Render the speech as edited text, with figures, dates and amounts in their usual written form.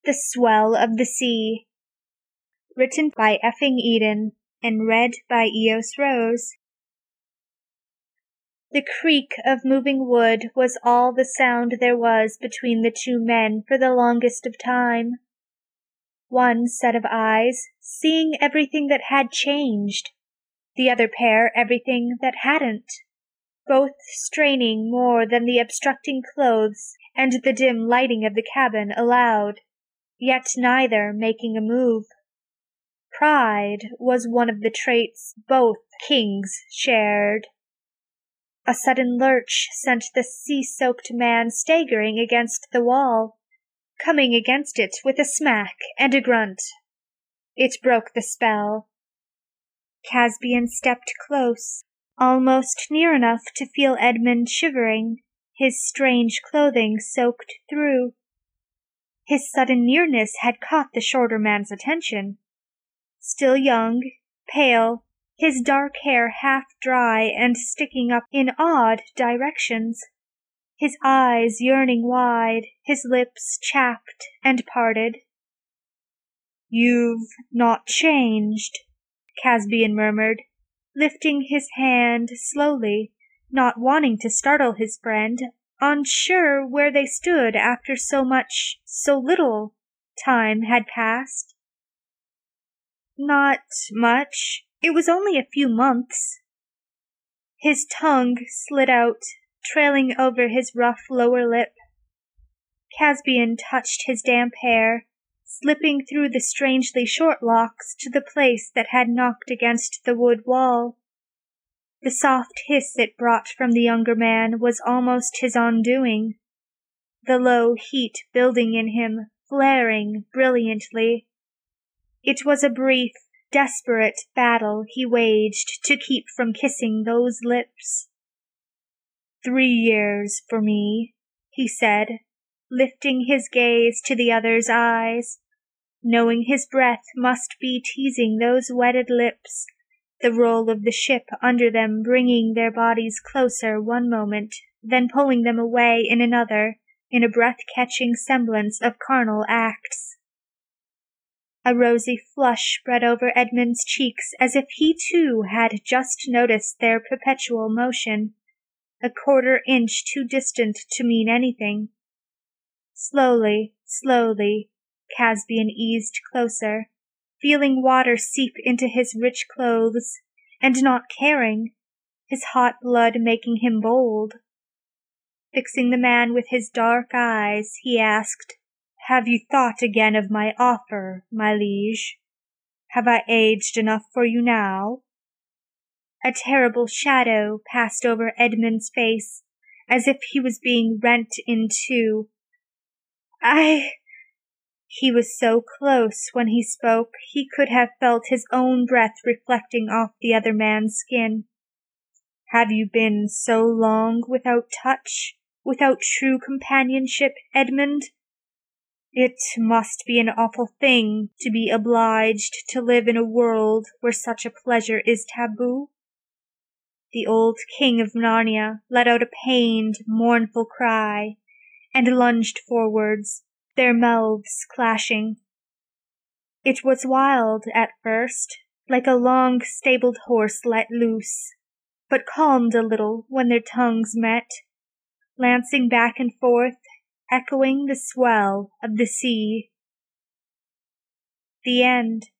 The Swell of the Sea. Written by Effing Eden and read by Eos Rose. The creak of moving wood was all the sound there was between the two men for the longest of time. One set of eyes, seeing everything that had changed, the other pair everything that hadn't, both straining more than the obstructing clothes and the dim lighting of the cabin allowed, yet neither making a move. Pride was one of the traits both kings shared. A sudden lurch sent the sea-soaked man staggering against the wall, coming against it with a smack and a grunt. It broke the spell. Caspian stepped close, almost near enough to feel Edmund shivering, his strange clothing soaked through. His sudden nearness had caught the shorter man's attention. Still young, pale, his dark hair half dry and sticking up in odd directions, his eyes yearning wide, his lips chapped and parted. "You've not changed," Caspian murmured, lifting his hand slowly, not wanting to startle his friend, unsure where they stood after so little time had passed. "Not much. It was only a few months." His tongue slid out, trailing over his rough lower lip. Caspian touched his damp hair, slipping through the strangely short locks to the place that had knocked against the wood wall. The soft hiss it brought from the younger man was almost his undoing, the low heat building in him, flaring brilliantly. It was a brief, desperate battle he waged to keep from kissing those lips. 3 years for me," he said, lifting his gaze to the other's eyes, knowing his breath must be teasing those wetted lips, the roll of the ship under them bringing their bodies closer one moment, then pulling them away in another, in a breath-catching semblance of carnal acts. A rosy flush spread over Edmund's cheeks as if he too had just noticed their perpetual motion, a quarter inch too distant to mean anything. Slowly, Caspian eased closer, feeling water seep into his rich clothes, and not caring, his hot blood making him bold. Fixing the man with his dark eyes, he asked, "Have you thought again of my offer, my liege? Have I aged enough for you now?" A terrible shadow passed over Edmund's face, as if he was being rent in two. He was so close when he spoke he could have felt his own breath reflecting off the other man's skin. "Have you been so long without touch, without true companionship, Edmund? It must be an awful thing to be obliged to live in a world where such a pleasure is taboo." The old king of Narnia let out a pained, mournful cry, and lunged forwards, their mouths clashing. It was wild at first, like a long-stabled horse let loose, but calmed a little when their tongues met, lancing back and forth, echoing the swell of the sea. The end.